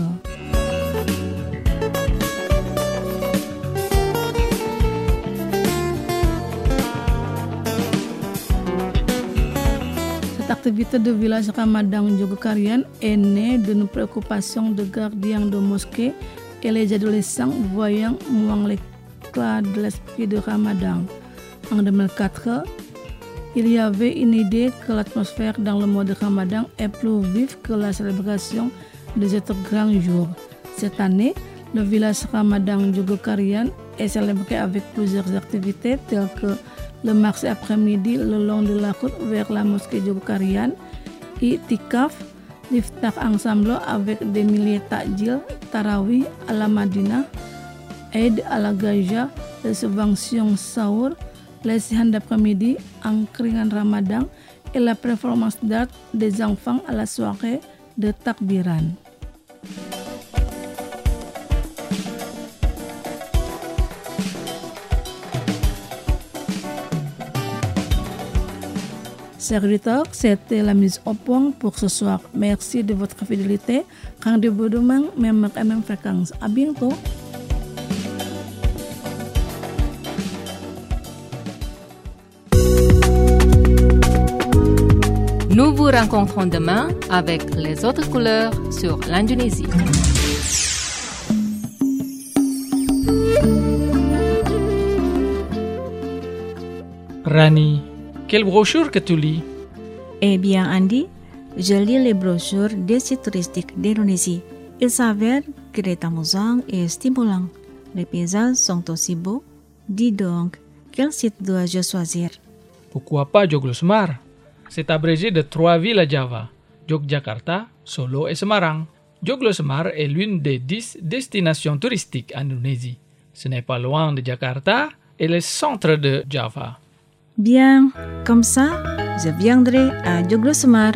L'activité du village Ramadan Jogokarian est née d'une préoccupation de gardiens de mosquées et les adolescents voyant moins l'éclat de l'esprit de Ramadan. En 2004, il y avait une idée que l'atmosphère dans le mois de Ramadan est plus vive que la célébration de ce grand jour. Cette année, le village Ramadan Jogokarian est célébré avec plusieurs activités telles que le marché après-midi le long de la route vers la mosquée Jogokarian, I'tikaf, l'iftar ensemble avec des milliers takjil, tarawih à la Madinah, Eid à la Gaja, les subventions sahur, les sihan d'après-midi en keringan Ramadan et la performance d'art des enfants à la soirée de takbiran. Chers auditeurs, c'était la mise au point pour ce soir. Merci de votre fidélité. Rendez-vous demain, même heure et même fréquence. À bientôt. Nous vous rencontrons demain avec les autres couleurs sur l'Indonésie. Rani, quelle brochure que tu lis? Eh bien, Andy, je lis les brochures des sites touristiques d'Indonésie. Il s'avère que c'est amusant et stimulant. Les paysages sont aussi beaux. Dis donc, quel site dois-je choisir? Pourquoi pas Joglo Semar? C'est abrégé de 3 villes à Java, Yogyakarta, Solo et Semarang. Joglo Semar est l'une des 10 destinations touristiques en Indonésie. Ce n'est pas loin de Jakarta et le centre de Java. Bien, comme ça, je viendrai à Joglo Semar.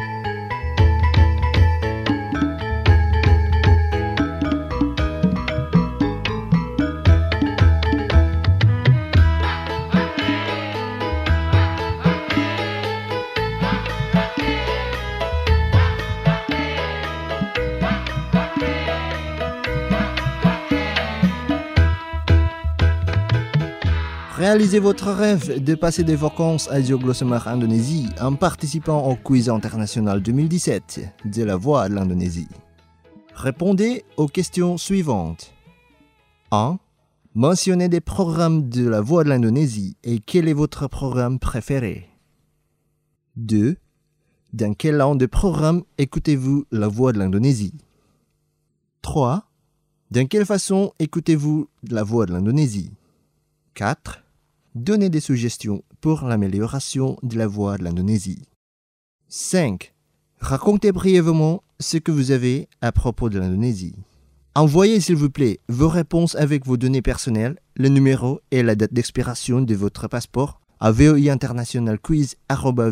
Réalisez votre rêve de passer des vacances à Joglo Semar, Indonésie, en participant au Quiz international 2017 de la Voix de l'Indonésie. Répondez aux questions suivantes. 1. Mentionnez des programmes de la Voix de l'Indonésie et quel est votre programme préféré. 2. Dans quel an de programme écoutez-vous la Voix de l'Indonésie. 3. Dans quelle façon écoutez-vous la Voix de l'Indonésie. 4. Donnez des suggestions pour l'amélioration de la voix de l'Indonésie. 5. Racontez brièvement ce que vous avez à propos de l'Indonésie. Envoyez s'il vous plaît vos réponses avec vos données personnelles, le numéro et la date d'expiration de votre passeport à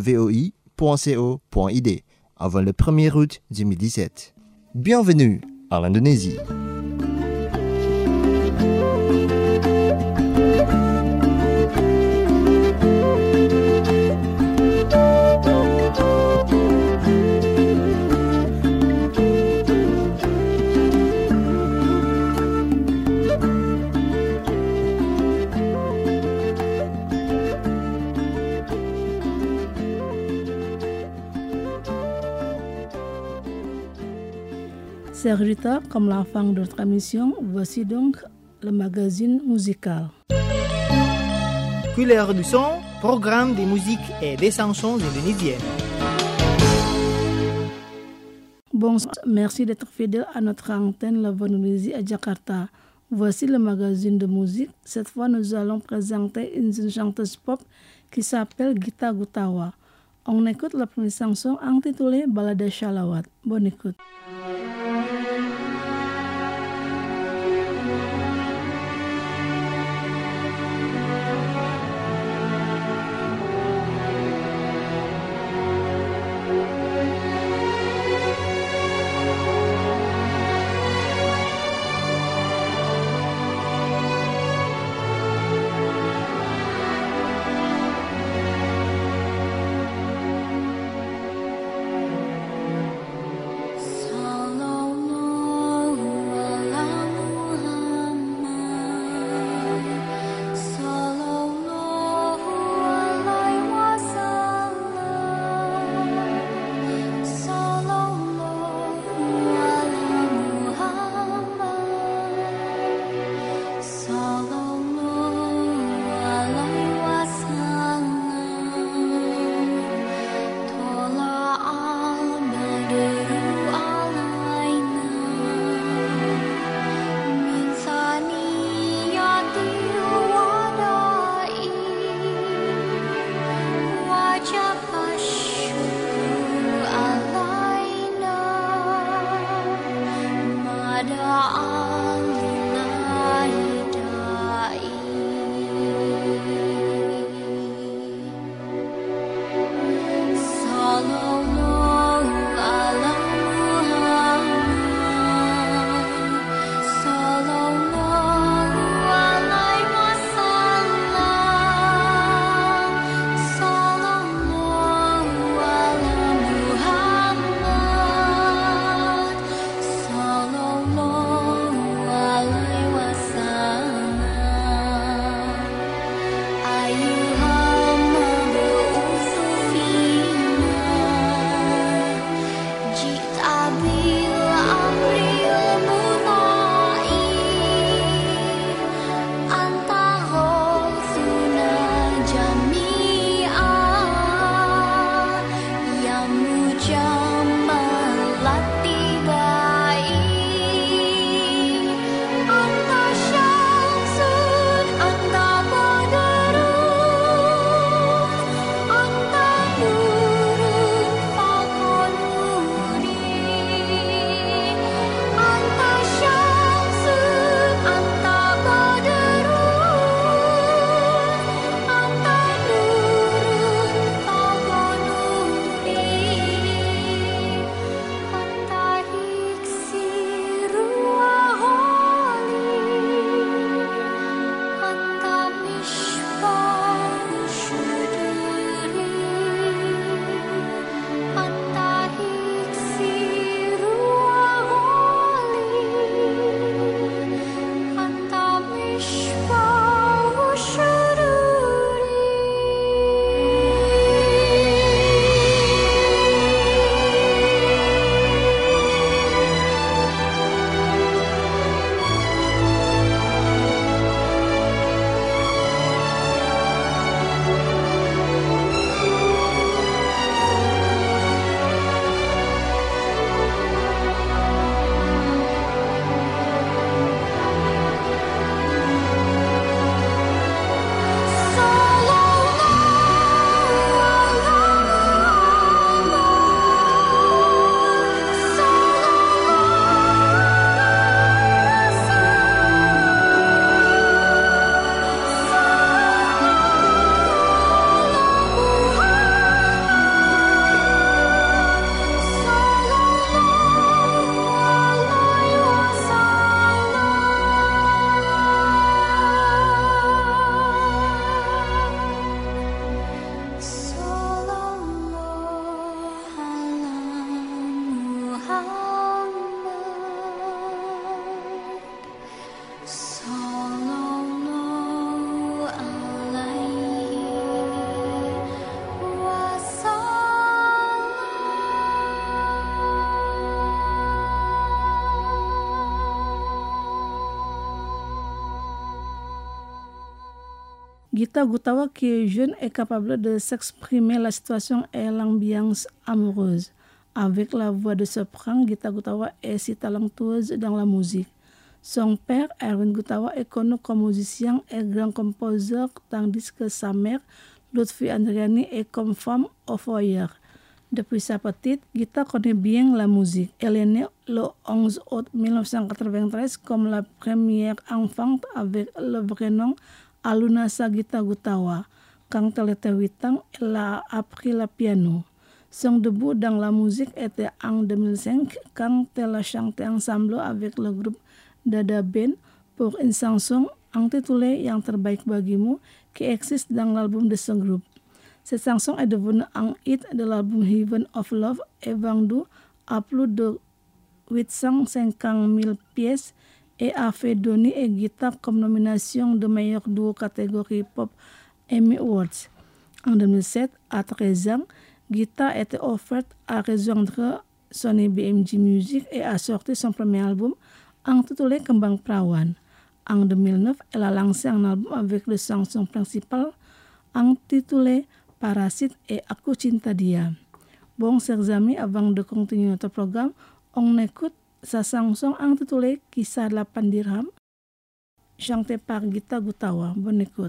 voiinternationalquiz@voi.co.id avant le 1er août 2017. Bienvenue à l'Indonésie. Chers auditeurs, comme la fin de notre émission, voici donc le magazine musical. Couleur du son, programme de musique et des chansons indonésiennes. Bonsoir, merci d'être fidèle à notre antenne La Voix d'Indonésie à Jakarta. Voici le magazine de musique. Cette fois, nous allons présenter une chanteuse pop qui s'appelle Gita Gutawa. On écoute la première chanson intitulée Balada Shalawat. Bonne écoute. Salawat Gita Gutawa, qui est jeune, est capable de s'exprimer la situation et l'ambiance amoureuse. Avec la voix de soprano, Gita Gutawa est si talentueuse dans la musique. Son père, Erwin Gutawa, est connu comme musicien et grand compositeur, tandis que sa mère, Lutfi Andriani, est comme femme au foyer. Depuis sa petite, Gita connaît bien la musique. Elle est née le 11 août 1993 comme la première enfant avec le vrai nom Alunasa Gita Gutawa. Quand elle était 8 ans, elle a appris le piano. Son début dans la musique était en 2005 quand elle a chanté ensemble avec le groupe Dada Band pour une chanson intitulée Yang Terbaik Bagimu qui existe dans l'album de ce groupe. Cette chanson est devenue un hit de l'album Heaven of Love et vendue à plus de 850 000 pièces et a fait donner à Gita comme nomination de meilleur duo catégorie pop Emmy Awards. En 2007, à 13 ans, Gita était offerte à rejoindre Sony BMG Music et a sorti son premier album intitulé Kembang Perawan. En 2009, elle a lancé un album avec les chansons principales intitulé Parasite et Aku Cinta Dia. Bon, chers amis, avant de continuer notre programme, on écoute sa chanson intitulée Kisah 8 Dirham, chantée par Gita Gutawa. Bonne écoute.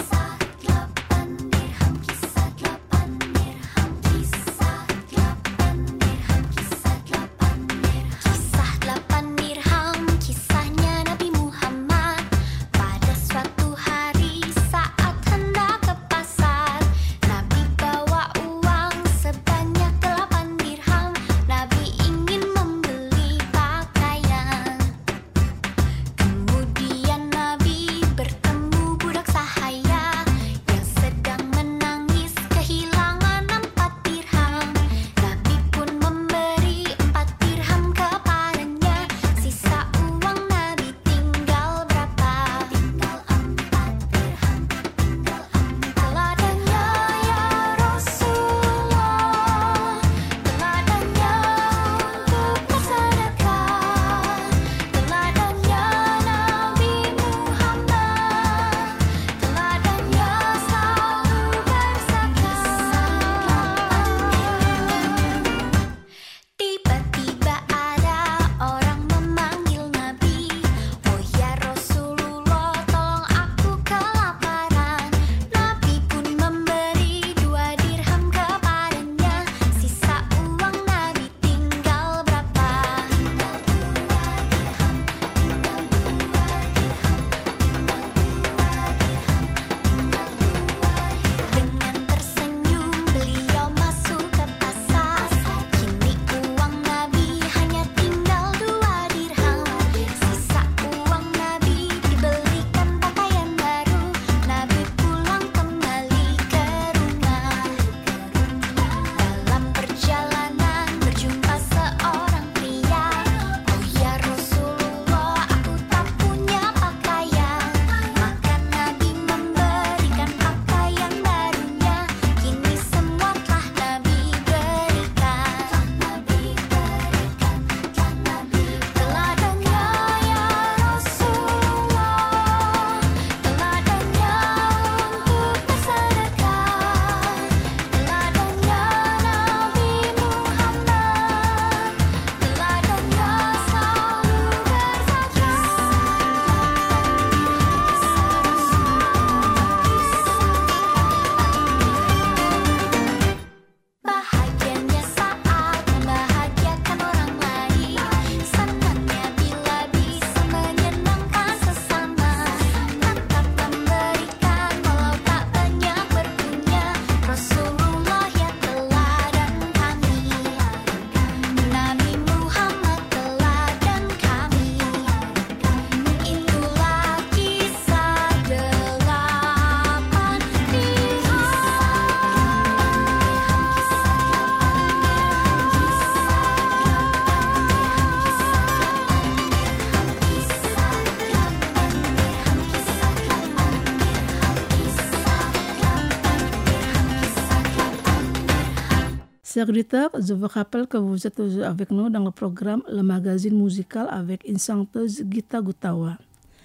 Chers auditeurs, je vous rappelle que vous êtes avec nous dans le programme Le Magazine Musical avec une chanteuse Gita Gutawa.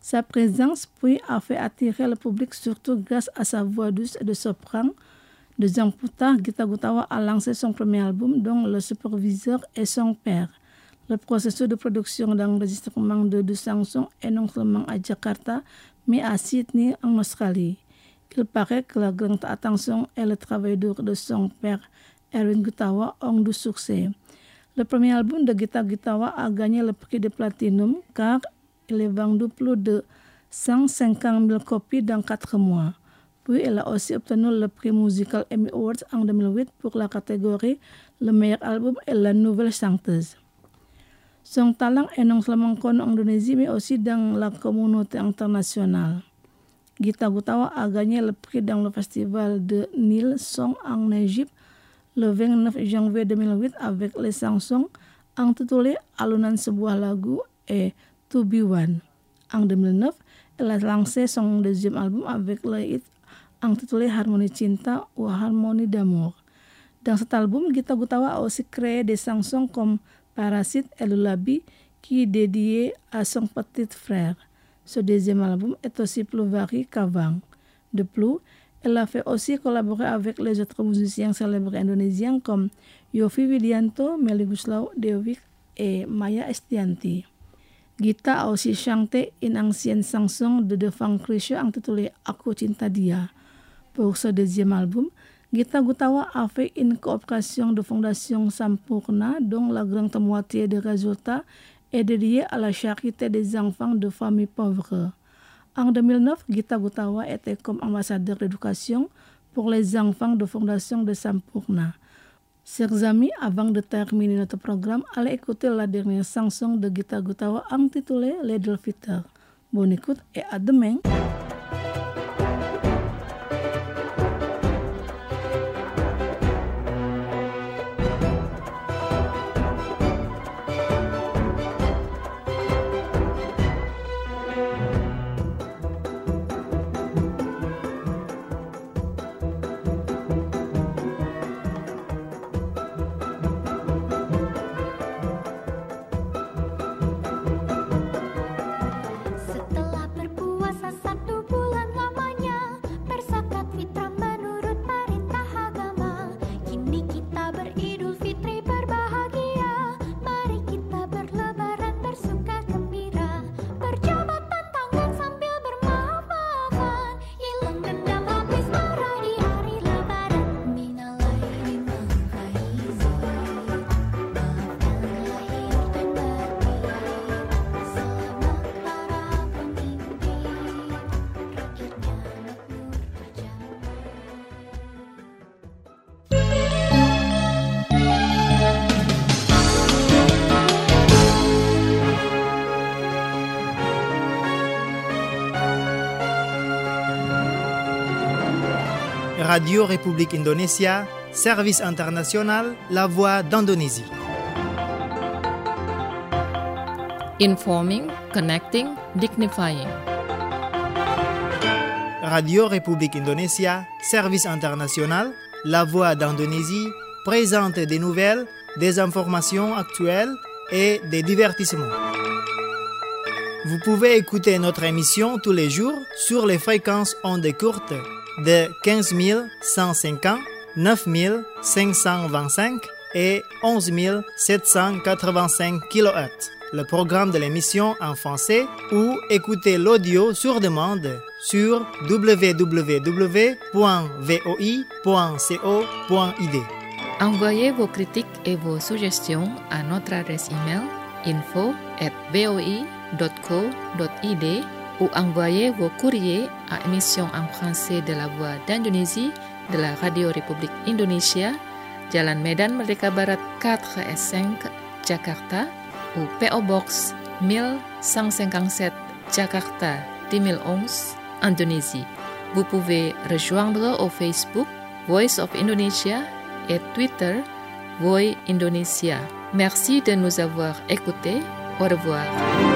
Sa présence puis a fait attirer le public surtout grâce à sa voix douce et de soprano. 2 ans plus tard, Gita Gutawa a lancé son premier album dont le superviseur est son père. Le processus de production d'enregistrement de 2 chansons est non seulement à Jakarta, mais à Sydney en Australie. Il paraît que la grande attention et le travail dur de son père, Erwin Gutawa, ont du succès. Le premier album de Gita Gutawa a gagné le prix de Platinum car il est vendu plus de 150 000 copies dans 4 mois. Puis elle a aussi obtenu le prix Musical Emmy Awards en 2008 pour la catégorie le meilleur album et la nouvelle chanteuse. Son talent est non seulement connu en Indonésie mais aussi dans la communauté internationale. Gita Gutawa a gagné le prix dans le festival de Nil Song en Égypte le 29 janvier 2008 avec les chansons intitulées Alunan Sebuah Lagu et To Be One. En 2009, elle a lancé son deuxième album avec le hit intitulé Harmonie Cinta ou Harmonie d'amour. Dans cet album, Gita Gutawa a aussi créé des chansons comme Parasite et Lullaby qui est dédié à son petit frère. Ce deuxième album est aussi plus varié qu'avant. De plus, elle a fait aussi collaborer avec les autres musiciens célèbres indonésiens comme Yovie Widianto, Melly Goeslaw, Dewiq et Maya Estianty. Gita a aussi chanté une ancienne chanson de Devang Chrisye intitulée Aku Cinta Dia. Pour ce deuxième album, Gita Gutawa a fait une coopération de Fondation Sampurna dont la grande moitié des résultats est dédiée à la charité des enfants de familles pauvres. En 2009, Gita Gutawa était comme ambassadeur d'éducation pour les enfants de Fondation de Sampurna. Chers amis, avant de terminer notre programme, allez écouter la dernière chanson de Gita Gutawa intitulée Little Fitter. Bonne écoute et à demain. Radio République Indonésia, Service International, La Voix d'Indonésie. Informing, connecting, dignifying. Radio République Indonésia, Service International, La Voix d'Indonésie présente des nouvelles, des informations actuelles et des divertissements. Vous pouvez écouter notre émission tous les jours sur les fréquences ondes courtes de 15 150, 9 525 et 11 785 kHz. Le programme de l'émission en français ou écoutez l'audio sur demande sur www.voi.co.id. Envoyez vos critiques et vos suggestions à notre adresse email info@voi.co.id ou envoyez vos courriers à émission en français de la Voix d'Indonésie de la Radio République Indonésia, Jalan Medan Merdeka Barat 4S5, Jakarta, ou PO Box 1157, Jakarta 2011, Indonésie. Vous pouvez rejoindre au Facebook Voice of Indonesia et Twitter Voi Indonesia. Merci de nous avoir écoutés. Au revoir.